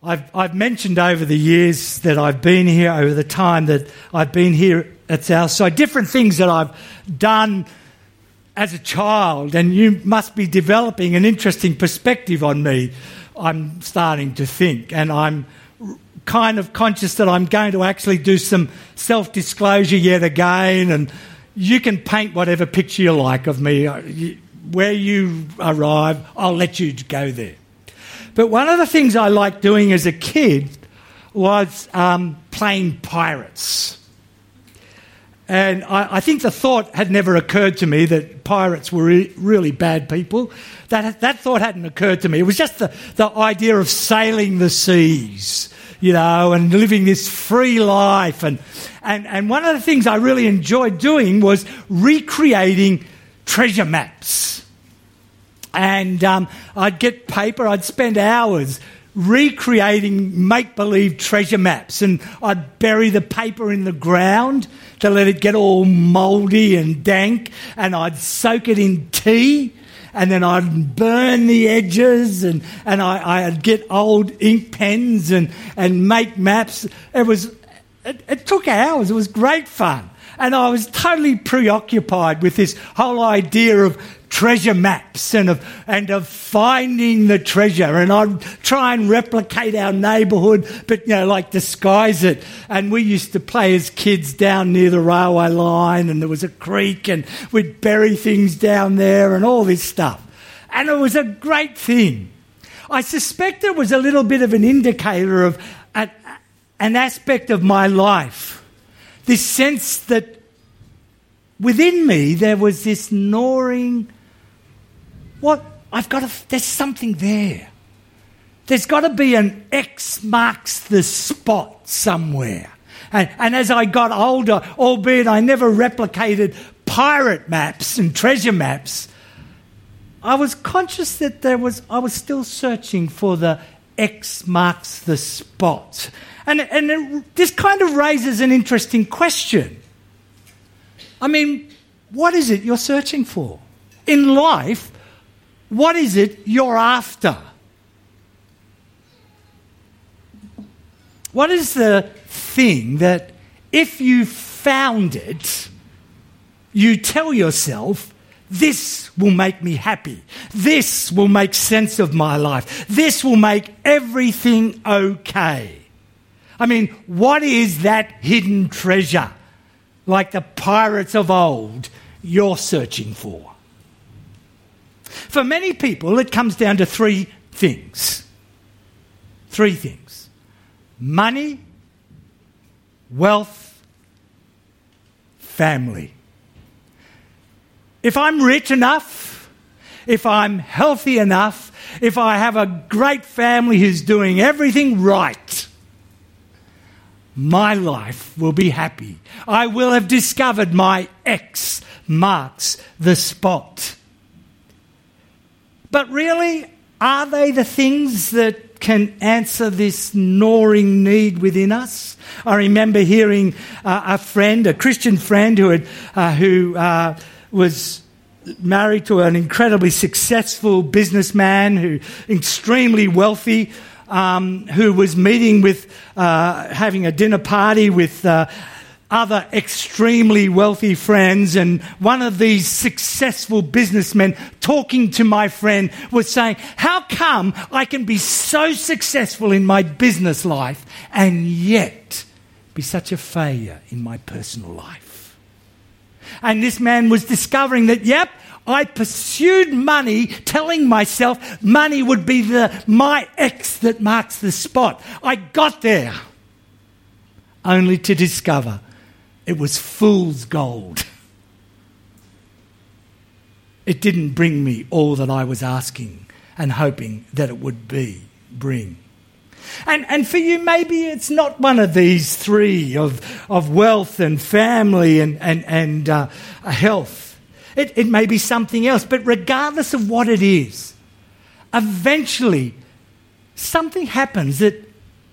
I've mentioned over the years that I've been here, over the time that I've been here at Southside, different things that I've done as a child, and you must be developing an interesting perspective on me, I'm starting to think, and I'm kind of conscious that I'm going to actually do some self-disclosure yet again, and you can paint whatever picture you like of me. Where you arrive, I'll let you go there. But one of the things I liked doing as a kid was playing pirates. And I think the thought had never occurred to me that pirates were really bad people. That thought hadn't occurred to me. It was just the idea of sailing the seas, and living this free life. And one of the things I really enjoyed doing was recreating treasure maps. And I'd get paper, I'd spend hours recreating make-believe treasure maps, and I'd bury the paper in the ground to let it get all mouldy and dank, and I'd soak it in tea, and then I'd burn the edges, and I'd get old ink pens and make maps. It took hours. It was great fun. And I was totally preoccupied with this whole idea of treasure maps and of finding the treasure. And I'd try and replicate our neighbourhood, but, disguise it. And we used to play as kids down near the railway line, and there was a creek, and we'd bury things down there and all this stuff. And it was a great thing. I suspect it was a little bit of an indicator of an aspect of my life. This sense that within me there was this gnawing, there's something there. There's got to be an X marks the spot somewhere. And as I got older, albeit I never replicated pirate maps and treasure maps, I was conscious that I was still searching for the X marks the spot. And this kind of raises an interesting question. I mean, what is it you're searching for? In life, what is it you're after? What is the thing that if you found it, you tell yourself, this will make me happy. This will make sense of my life. This will make everything okay. I mean, what is that hidden treasure, like the pirates of old, you're searching for? For many people, it comes down to three things. Three things. Money, wealth, family. If I'm rich enough, if I'm healthy enough, if I have a great family who's doing everything right, my life will be happy. I will have discovered my X marks the spot. But really, are they the things that can answer this gnawing need within us? I remember hearing a Christian friend who was married to an incredibly successful businessman, who extremely wealthy, who was meeting with, having a dinner party with other extremely wealthy friends, and one of these successful businessmen talking to my friend was saying, how come I can be so successful in my business life and yet be such a failure in my personal life? And this man was discovering that, I pursued money, telling myself money would be my X that marks the spot. I got there, only to discover it was fool's gold. It didn't bring me all that I was asking and hoping that it would bring. And for you, maybe it's not one of these three of wealth and family and health. It may be something else, but regardless of what it is, eventually something happens that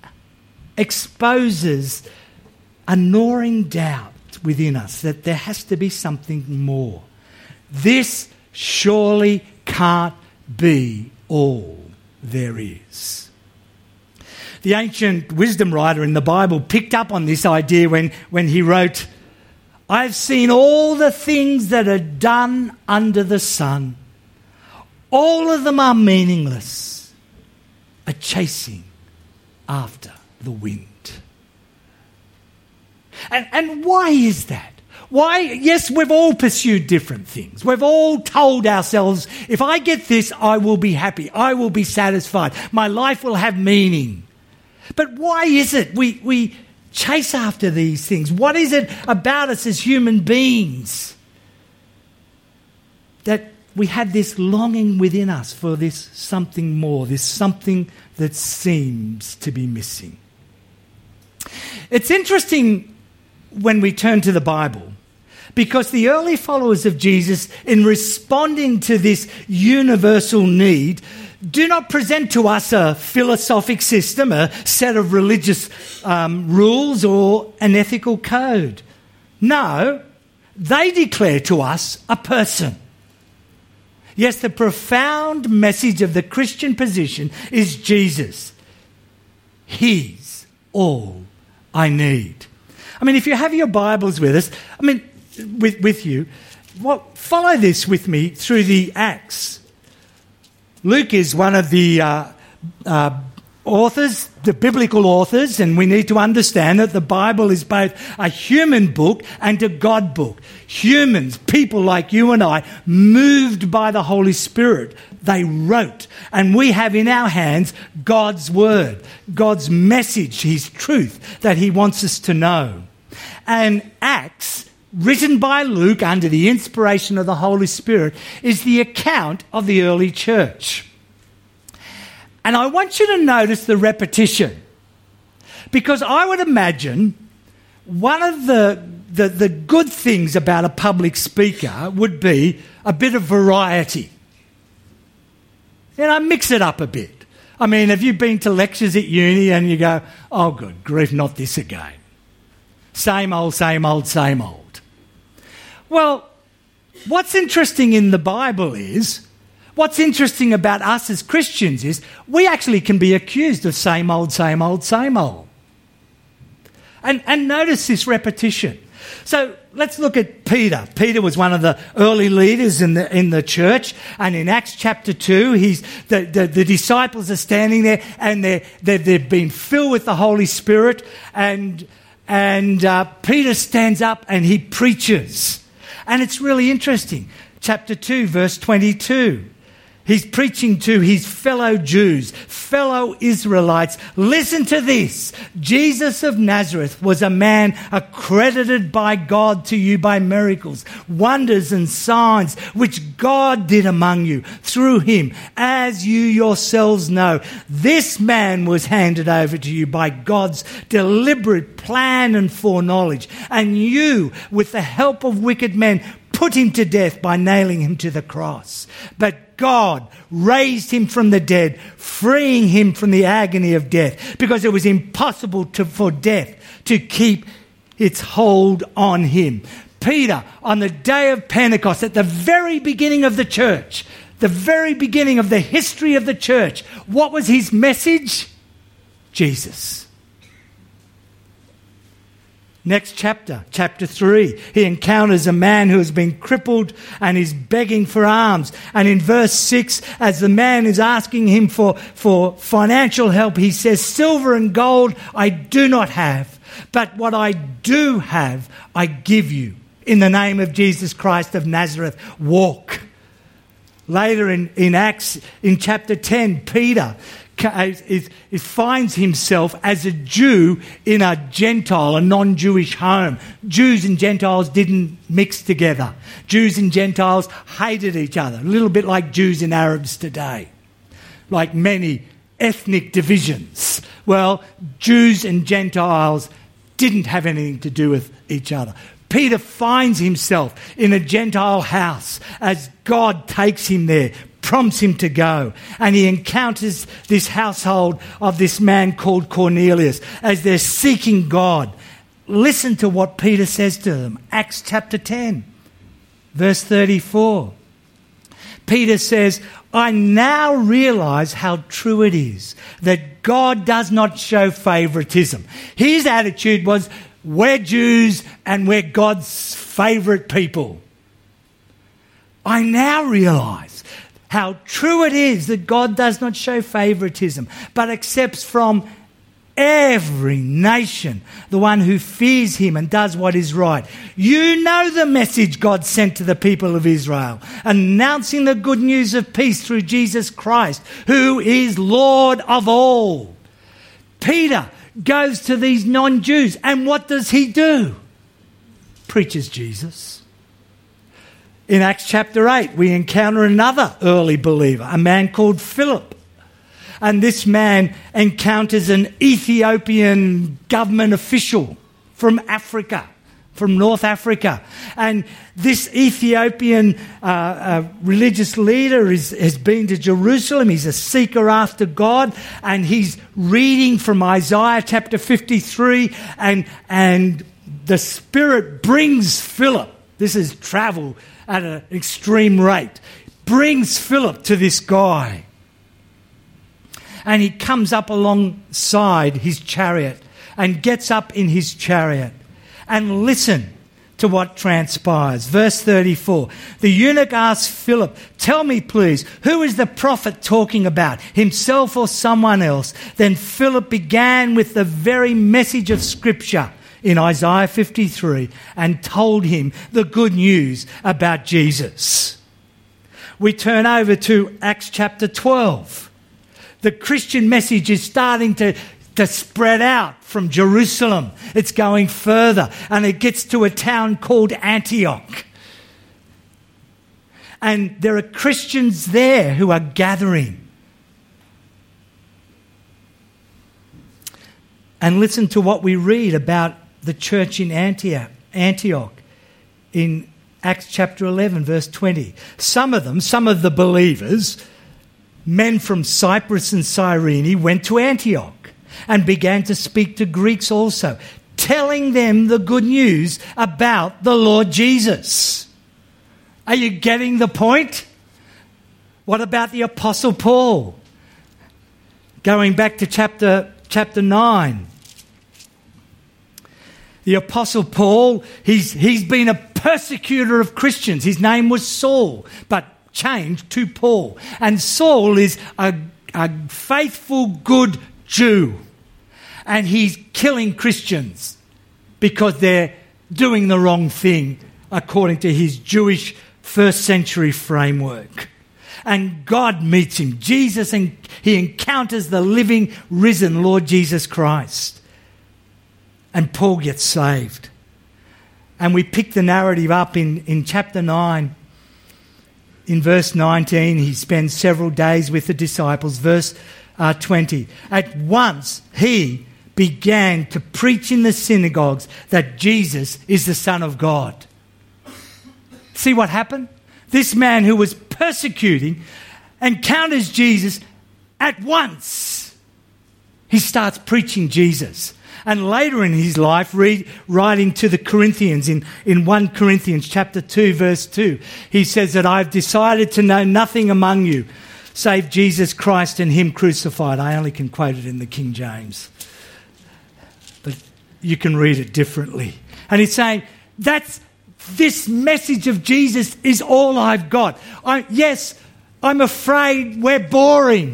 exposes a gnawing doubt within us that there has to be something more. This surely can't be all there is. The ancient wisdom writer in the Bible picked up on this idea when he wrote, "I've seen all the things that are done under the sun. All of them are meaningless, a chasing after the wind." And why is that? Why? Yes, we've all pursued different things. We've all told ourselves, if I get this, I will be happy. I will be satisfied. My life will have meaning. But why is it we chase after these things? What is it about us as human beings that we have this longing within us for this something more, this something that seems to be missing? It's interesting when we turn to the Bible, because the early followers of Jesus, in responding to this universal need, do not present to us a philosophic system, a set of religious rules or an ethical code. No, they declare to us a person. Yes, the profound message of the Christian position is Jesus. He's all I need. I mean, if you have your Bibles with us, with you, follow this with me through the Acts. Luke is one of the authors, the biblical authors, and we need to understand that the Bible is both a human book and a God book. Humans, people like you and I, moved by the Holy Spirit, they wrote, and we have in our hands God's word, God's message, his truth that he wants us to know. And Acts, written by Luke under the inspiration of the Holy Spirit, is the account of the early church. And I want you to notice the repetition, because I would imagine one of the good things about a public speaker would be a bit of variety. Mix it up a bit. I mean, have you been to lectures at uni and you go, oh, good grief, not this again. Same old, same old, same old. Well, what's interesting in the Bible is, what's interesting about us as Christians is, we actually can be accused of same old, same old, same old. And notice this repetition. So let's look at Peter. Peter was one of the early leaders in the church, and in Acts chapter 2, the disciples are standing there, and they've been filled with the Holy Spirit, and Peter stands up and he preaches. And it's really interesting. Chapter 2, verse 22. He's preaching to his fellow Jews, fellow Israelites. Listen to this. Jesus of Nazareth was a man accredited by God to you by miracles, wonders and signs which God did among you through him, as you yourselves know. This man was handed over to you by God's deliberate plan and foreknowledge, and you, with the help of wicked men, put him to death by nailing him to the cross. But God raised him from the dead, freeing him from the agony of death, because it was impossible for death to keep its hold on him. Peter, on the day of Pentecost, at the very beginning of the church, the very beginning of the history of the church, what was his message? Jesus. Next chapter, chapter 3, he encounters a man who has been crippled and is begging for alms. And in verse 6, as the man is asking him for financial help, he says, "Silver and gold I do not have, but what I do have I give you. In the name of Jesus Christ of Nazareth, walk." Later in Acts, in chapter 10, Peter finds himself as a Jew in a Gentile, a non-Jewish home. Jews and Gentiles didn't mix together. Jews and Gentiles hated each other, a little bit like Jews and Arabs today, like many ethnic divisions. Well, Jews and Gentiles didn't have anything to do with each other. Peter finds himself in a Gentile house as God takes him there, prompts him to go, and he encounters this household of this man called Cornelius as they're seeking God. Listen to what Peter says to them. Acts chapter 10, verse 34. Peter says, I now realise how true it is that God does not show favouritism. His attitude was, we're Jews and we're God's favourite people. I now realise how true it is that God does not show favouritism, but accepts from every nation the one who fears him and does what is right. You know the message God sent to the people of Israel, announcing the good news of peace through Jesus Christ, who is Lord of all. Peter goes to these non-Jews, and what does he do? Preaches Jesus. In Acts chapter 8, we encounter another early believer, a man called Philip. And this man encounters an Ethiopian government official from Africa, from North Africa. And this Ethiopian religious leader has been to Jerusalem. He's a seeker after God. And he's reading from Isaiah chapter 53. And the Spirit brings Philip. This is travel at an extreme rate. Brings Philip to this guy. And he comes up alongside his chariot and gets up in his chariot. And listen to what transpires. Verse 34. The eunuch asks Philip, tell me please, who is the prophet talking about, himself or someone else? Then Philip began with the very message of Scripture in Isaiah 53 and told him the good news about Jesus. We turn over to Acts chapter 12. The Christian message is starting to spread out from Jerusalem. It's going further, and it gets to a town called Antioch. And there are Christians there who are gathering. And listen to what we read about the church in Antioch in Acts chapter 11, verse 20. Some of the believers, men from Cyprus and Cyrene, went to Antioch and began to speak to Greeks also, telling them the good news about the Lord Jesus. Are you getting the point? What about the Apostle Paul? Going back to chapter 9. The Apostle Paul, he's been a persecutor of Christians. His name was Saul, but changed to Paul. And Saul is a faithful, good Jew. And he's killing Christians because they're doing the wrong thing according to his Jewish first century framework. And God meets him, Jesus, and he encounters the living, risen Lord Jesus Christ. And Paul gets saved. And we pick the narrative up in chapter 9. In verse 19, he spends several days with the disciples. Verse 20. At once he began to preach in the synagogues that Jesus is the Son of God. See what happened? This man who was persecuting encounters Jesus at once. He starts preaching Jesus. And later in his life, writing to the Corinthians in 1 Corinthians chapter 2, verse 2, he says that I've decided to know nothing among you save Jesus Christ and him crucified. I only can quote it in the King James, but you can read it differently. And he's saying, this message of Jesus is all I've got. I'm afraid we're boring.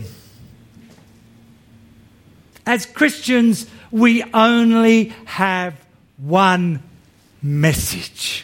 As Christians, we only have one message.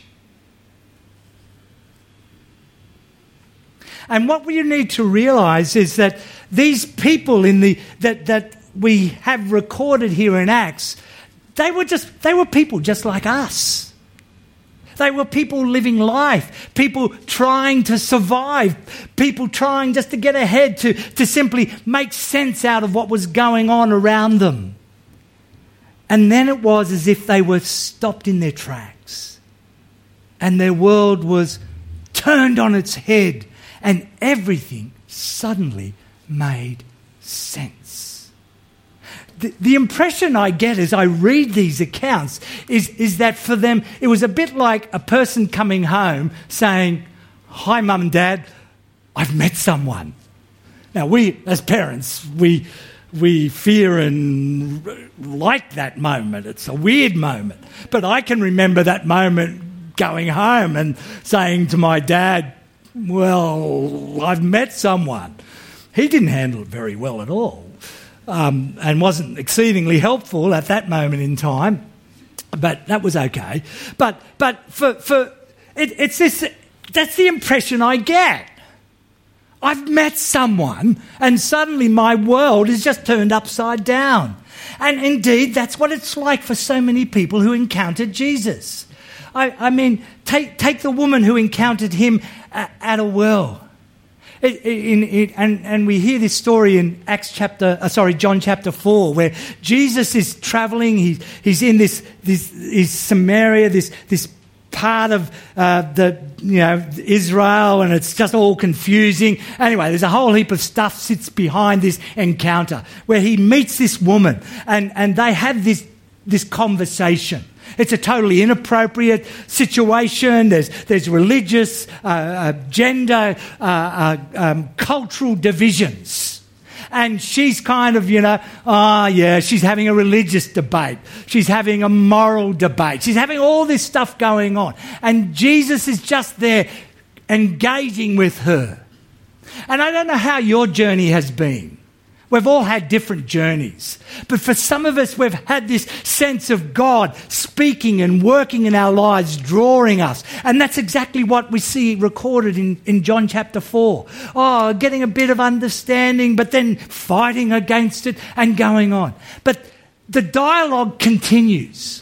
And what we need to realise is that these people that we have recorded here in Acts, they were people just like us. They were people living life, people trying to survive, people trying just to get ahead, to simply make sense out of what was going on around them. And then it was as if they were stopped in their tracks and their world was turned on its head and everything suddenly made sense. The impression I get as I read these accounts is that for them it was a bit like a person coming home saying, "Hi, Mum and Dad, I've met someone. Now, we, as parents, we fear and like that moment. It's a weird moment. But I can remember that moment going home and saying to my dad, well, I've met someone. He didn't handle it very well at all, and wasn't exceedingly helpful at that moment in time. But that was okay. But it's this. That's the impression I get. I've met someone, and suddenly my world is just turned upside down. And indeed, that's what it's like for so many people who encountered Jesus. I mean, take the woman who encountered him at a well. And we hear this story in John chapter 4, where Jesus is travelling. He's in this Samaria, this part of Israel, and it's just all confusing. Anyway, there's a whole heap of stuff sits behind this encounter where he meets this woman, and they have this conversation. It's a totally inappropriate situation. There's religious, gender, cultural divisions. And she's kind of, she's having a religious debate. She's having a moral debate. She's having all this stuff going on. And Jesus is just there engaging with her. And I don't know how your journey has been. We've all had different journeys. But for some of us, we've had this sense of God speaking and working in our lives, drawing us. And that's exactly what we see recorded in John chapter 4. Oh, getting a bit of understanding, but then fighting against it and going on. But the dialogue continues.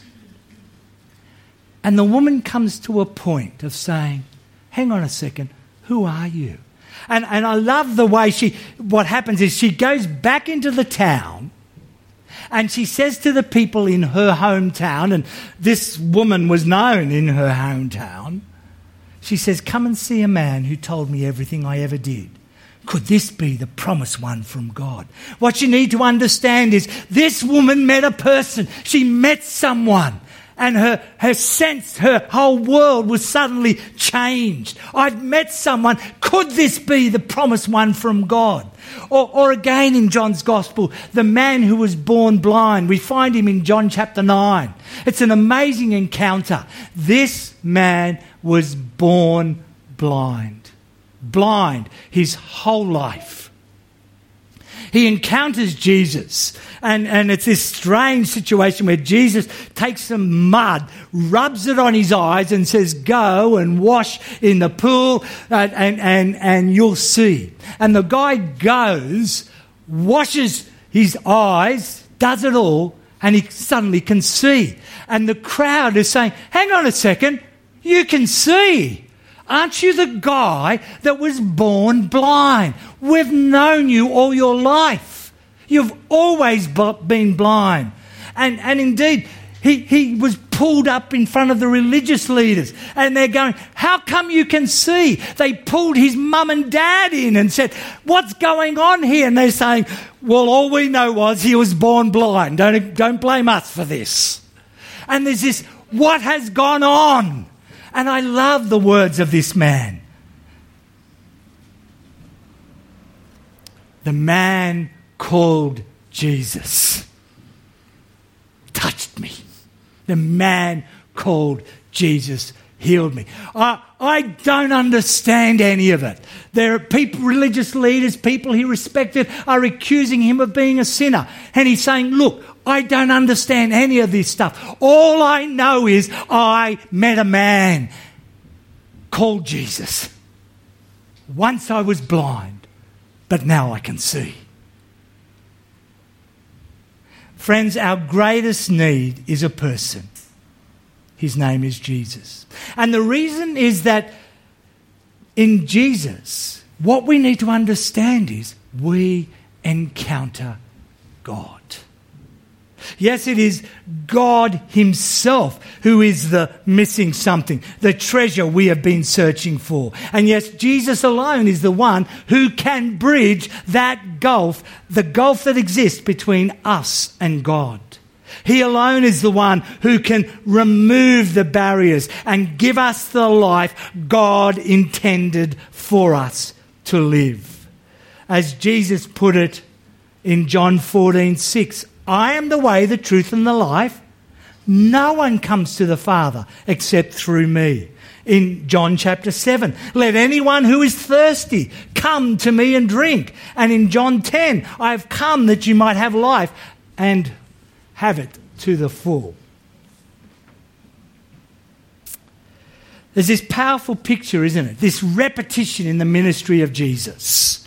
And the woman comes to a point of saying, hang on a second, who are you? And I love the way what happens is she goes back into the town and she says to the people in her hometown, and this woman was known in her hometown, she says, come and see a man who told me everything I ever did. Could this be the promised one from God? What you need to understand is this woman met a person. She met someone. And her sense, her whole world was suddenly changed. I've met someone. Could this be the promised one from God? Or again in John's Gospel, the man who was born blind. We find him in John chapter 9. It's an amazing encounter. This man was born blind. Blind his whole life. He encounters Jesus, and it's this strange situation where Jesus takes some mud, rubs it on his eyes and says, go and wash in the pool and you'll see. And the guy goes, washes his eyes, does it all, and he suddenly can see. And the crowd is saying, hang on a second, you can see. Aren't you the guy that was born blind? We've known you all your life. You've always been blind. And indeed, he was pulled up in front of the religious leaders. And they're going, how come you can see? They pulled his mum and dad in and said, what's going on here? And they're saying, well, all we know was he was born blind. Don't blame us for this. And there's this, what has gone on? And I love the words of this man. The man called Jesus touched me. The man called Jesus healed me. I don't understand any of it. There are people, religious leaders, people he respected, are accusing him of being a sinner. And he's saying, look, I don't understand any of this stuff. All I know is I met a man called Jesus. Once I was blind, but now I can see. Friends, our greatest need is a person. His name is Jesus. And the reason is that in Jesus, what we need to understand is we encounter God. Yes, it is God himself who is the missing something, the treasure we have been searching for. And yes, Jesus alone is the one who can bridge that gulf, the gulf that exists between us and God. He alone is the one who can remove the barriers and give us the life God intended for us to live. As Jesus put it in John 14:6, I am the way, the truth and the life. No one comes to the Father except through me. In John chapter 7, let anyone who is thirsty come to me and drink. And in John 10, I have come that you might have life and have it to the full. There's this powerful picture, isn't it? This repetition in the ministry of Jesus.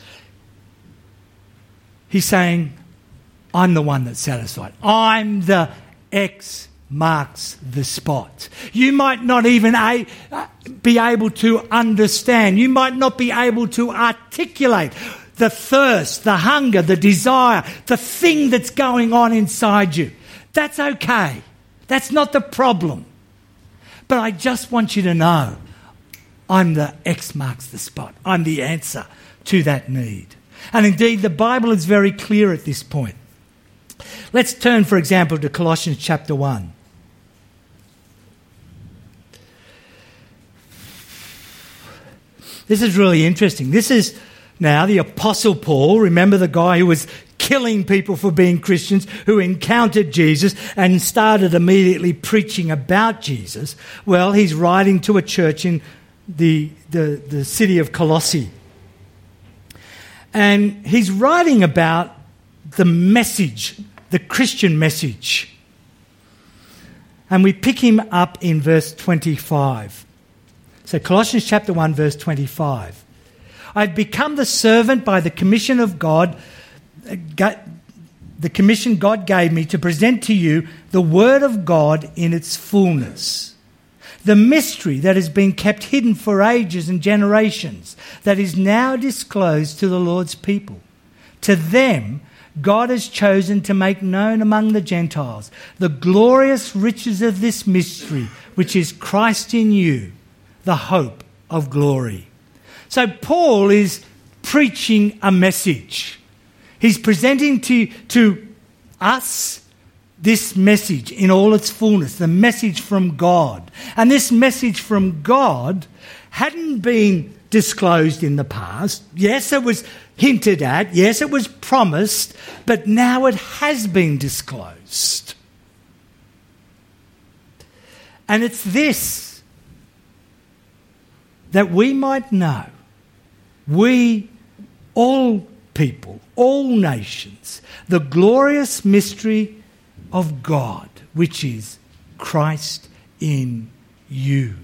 He's saying, I'm the one that's satisfied. I'm the X marks the spot. You might not even be able to understand. You might not be able to articulate the thirst, the hunger, the desire, the thing that's going on inside you. That's okay. That's not the problem. But I just want you to know, I'm the X marks the spot. I'm the answer to that need. And indeed, the Bible is very clear at this point. Let's turn, for example, to Colossians chapter 1. This is really interesting. This is now the Apostle Paul. Remember the guy who was killing people for being Christians, who encountered Jesus and started immediately preaching about Jesus? Well, he's writing to a church in the city of Colossae. And he's writing about the message, the Christian message. And we pick him up in verse 25. So Colossians chapter 1, verse 25. I've become the servant by the commission of God, the commission God gave me to present to you the word of God in its fullness. The mystery that has been kept hidden for ages and generations, that is now disclosed to the Lord's people. To them, God has chosen to make known among the Gentiles the glorious riches of this mystery, which is Christ in you, the hope of glory. So Paul is preaching a message. He's presenting to us this message in all its fullness, the message from God. And this message from God hadn't been disclosed in the past. Yes, it was hinted at. Yes, it was promised. But now it has been disclosed. And it's this that we might know, we, all people, all nations, the glorious mystery of God, which is Christ in you.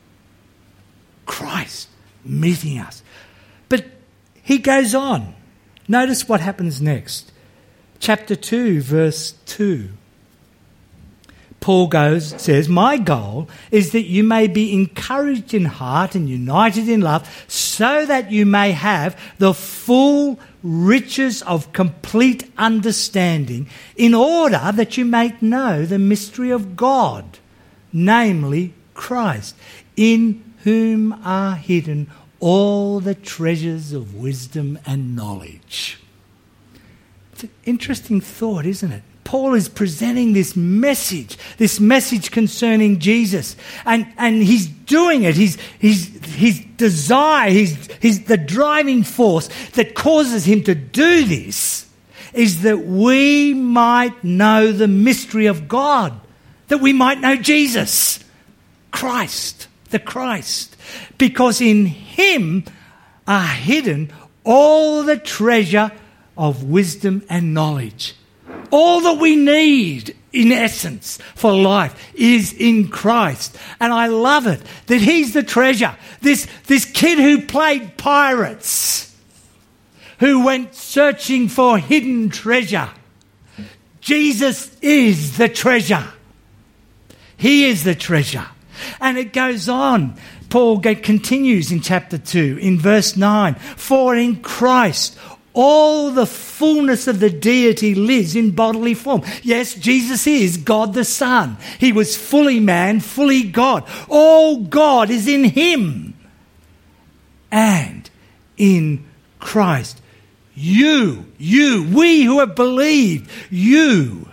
Christ meeting us. But he goes on. Notice what happens next. Chapter 2, verse 2. Paul says, my goal is that you may be encouraged in heart and united in love, so that you may have the full riches of complete understanding, in order that you may know the mystery of God, namely Christ, in whom are hidden all the treasures of wisdom and knowledge. It's an interesting thought, isn't it? Paul is presenting this message concerning Jesus, and he's doing it. His desire, his the driving force that causes him to do this is that we might know the mystery of God, that we might know Jesus, Christ, the Christ, because in him are hidden all the treasure of wisdom and knowledge. All that we need, in essence, for life is in Christ. And I love it that he's the treasure. This kid who played pirates, who went searching for hidden treasure. Jesus is the treasure. He is the treasure. And it goes on. Paul continues in chapter 2, in verse 9. For in Christ all the fullness of the deity lives in bodily form. Yes, Jesus is God the Son. He was fully man, fully God. All God is in him. And in Christ, we who have believed, you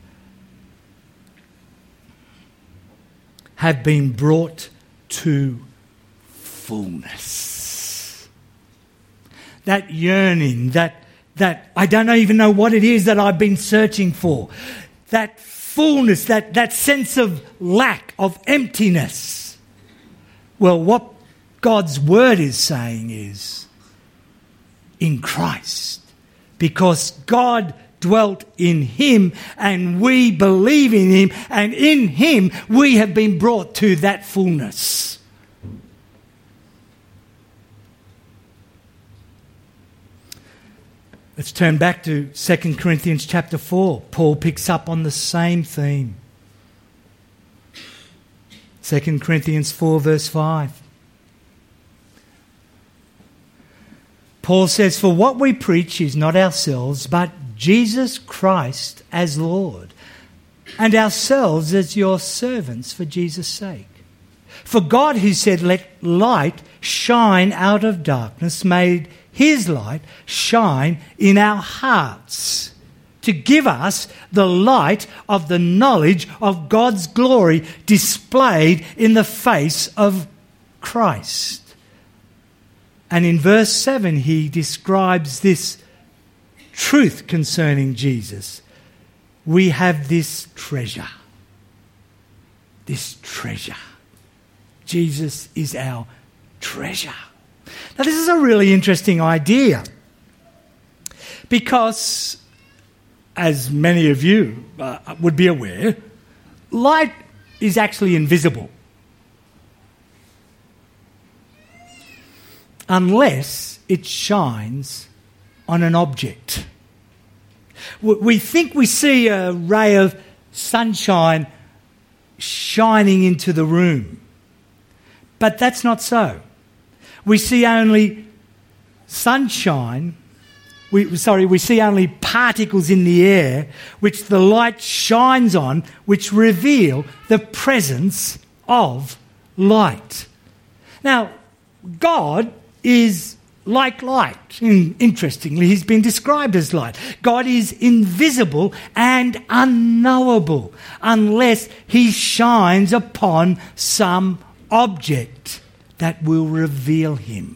have been brought to fullness. that yearning, that I don't even know what it is that I've been searching for, that fullness, that sense of lack, of emptiness. Well, what God's word is saying is, in Christ, because God dwelt in him and we believe in him, and in him we have been brought to that fullness. Let's turn back to 2 Corinthians chapter 4. Paul picks up on the same theme. 2 Corinthians 4 verse 5. Paul says, "For what we preach is not ourselves, but Jesus Christ as Lord, and ourselves as your servants for Jesus' sake. For God, who said, 'Let light shine out of darkness,' made his light shine in our hearts to give us the light of the knowledge of God's glory displayed in the face of Christ." And in verse 7, he describes this truth concerning Jesus. We have this treasure. This treasure. Jesus is our treasure. Now, this is a really interesting idea because, as many of you would be aware, light is actually invisible unless it shines on an object. We think we see a ray of sunshine shining into the room, but that's not so. We see only sunshine, we see only particles in the air which the light shines on, which reveal the presence of light. Now, God is like light. Interestingly, he's been described as light. God is invisible and unknowable unless he shines upon some object that will reveal him.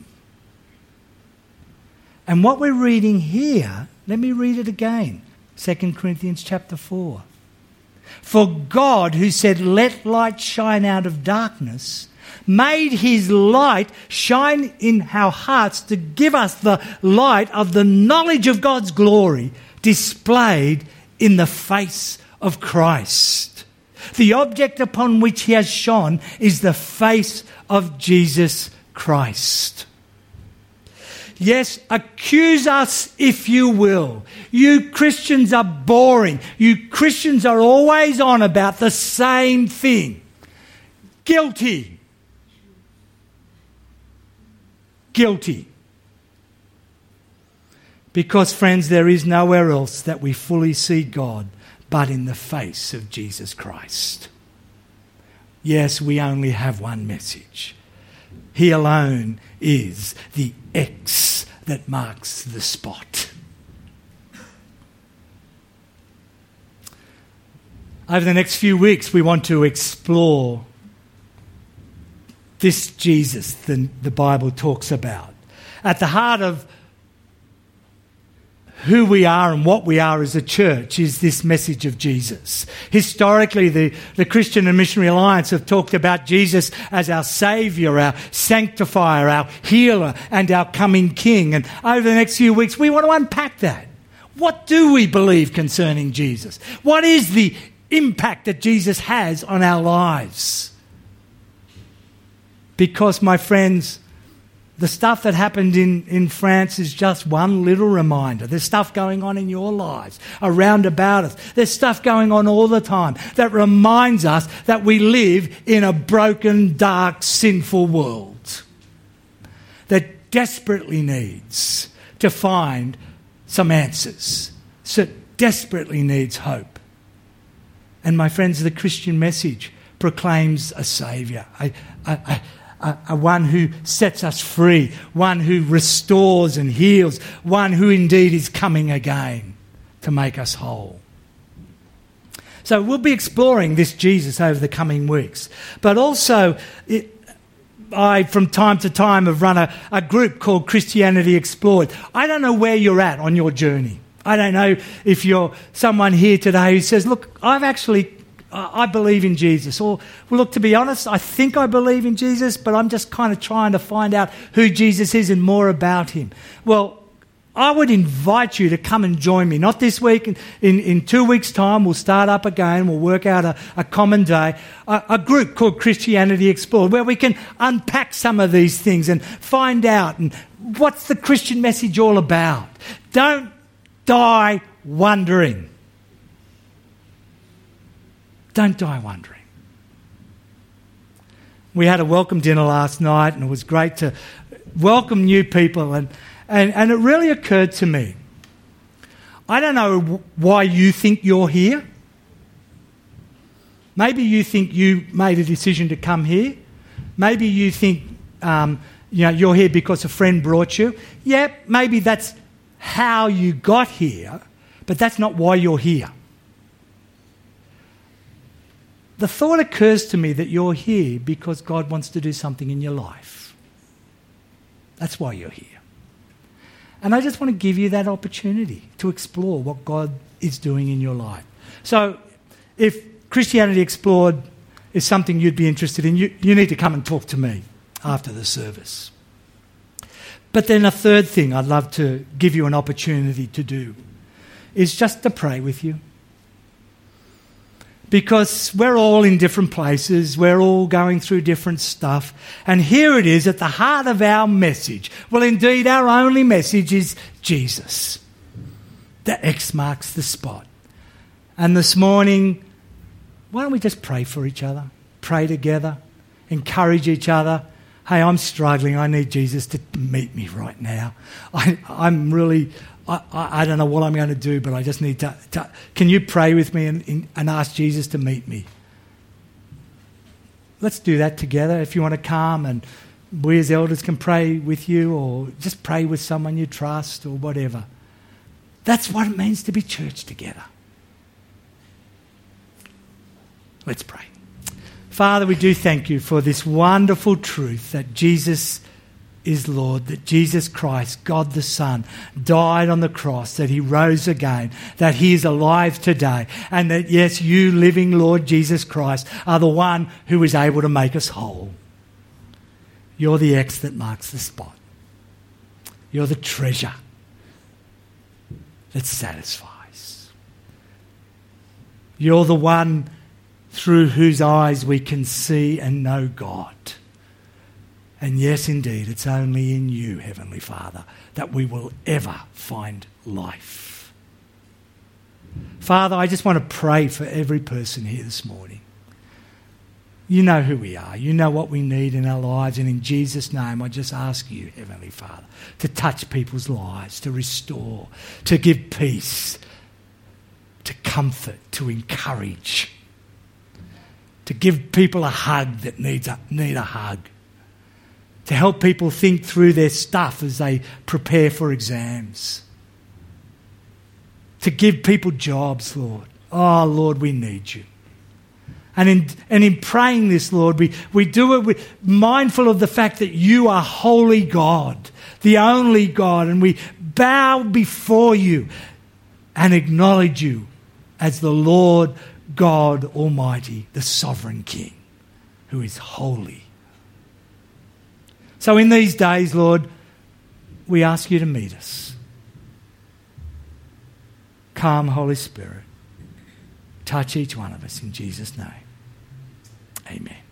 And what we're reading here, let me read it again. 2 Corinthians chapter 4. "For God, who said, 'Let light shine out of darkness,' made his light shine in our hearts to give us the light of the knowledge of God's glory displayed in the face of Christ." The object upon which he has shone is the face of Jesus Christ. Yes, accuse us if you will. You Christians are boring. You Christians are always on about the same thing. Guilty. Guilty. Because, friends, there is nowhere else that we fully see God but in the face of Jesus Christ. Yes, we only have one message. He alone is the X that marks the spot. Over the next few weeks, we want to explore this Jesus the Bible talks about. At the heart of who we are and what we are as a church is this message of Jesus. Historically, the Christian and Missionary Alliance have talked about Jesus as our Saviour, our Sanctifier, our Healer, and our coming King. And over the next few weeks, we want to unpack that. What do we believe concerning Jesus? What is the impact that Jesus has on our lives? Because, my friends, the stuff that happened in France is just one little reminder. There's stuff going on in your lives, around about us. There's stuff going on all the time that reminds us that we live in a broken, dark, sinful world that desperately needs to find some answers, so desperately needs hope. And, my friends, the Christian message proclaims a Saviour, a one who sets us free, one who restores and heals, one who indeed is coming again to make us whole. So we'll be exploring this Jesus over the coming weeks. But also, I from time to time, have run a group called Christianity Explored. I don't know where you're at on your journey. I don't know if you're someone here today who says, look, I believe in Jesus. Or, well, look, to be honest, I think I believe in Jesus, but I'm just kind of trying to find out who Jesus is and more about him. Well, I would invite you to come and join me. Not this week. In 2 weeks' time, we'll start up again. We'll work out a common day. A group called Christianity Explored, where we can unpack some of these things and find out and what's the Christian message all about. Don't die wondering. Don't die wondering. We had a welcome dinner last night, and it was great to welcome new people. And it really occurred to me, I don't know why you think you're here. Maybe you think you made a decision to come here. Maybe you think you're here because a friend brought you. Yeah, maybe that's how you got here, but that's not why you're here. The thought occurs to me that you're here because God wants to do something in your life. That's why you're here. And I just want to give you that opportunity to explore what God is doing in your life. So if Christianity Explored is something you'd be interested in, you need to come and talk to me after the service. But then a third thing I'd love to give you an opportunity to do is just to pray with you. Because we're all in different places, we're all going through different stuff. And here it is at the heart of our message. Well, indeed, our only message is Jesus. The X marks the spot. And this morning, why don't we just pray for each other? Pray together, encourage each other. Hey, I'm struggling. I need Jesus to meet me right now. I'm really... I don't know what I'm going to do, but I just need to can you pray with me and ask Jesus to meet me? Let's do that together. If you want to come, and we as elders can pray with you, or just pray with someone you trust, or whatever. That's what it means to be church together. Let's pray. Father, we do thank you for this wonderful truth that Jesus is Lord, that Jesus Christ, God the Son, died on the cross, that he rose again, that he is alive today, and that, yes, you, living Lord Jesus Christ, are the one who is able to make us whole. You're the X that marks the spot. You're the treasure that satisfies. You're the one through whose eyes we can see and know God. And yes, indeed, it's only in you, Heavenly Father, that we will ever find life. Father, I just want to pray for every person here this morning. You know who we are. You know what we need in our lives. And in Jesus' name, I just ask you, Heavenly Father, to touch people's lives, to restore, to give peace, to comfort, to encourage, to give people a hug that need a hug, to help people think through their stuff as they prepare for exams, to give people jobs, Lord. Oh, Lord, we need you. And in praying this, Lord, we do it mindful of the fact that you are holy God, the only God, and we bow before you and acknowledge you as the Lord God Almighty, the sovereign King, who is holy. So in these days, Lord, we ask you to meet us. Come, Holy Spirit. Touch each one of us in Jesus' name. Amen.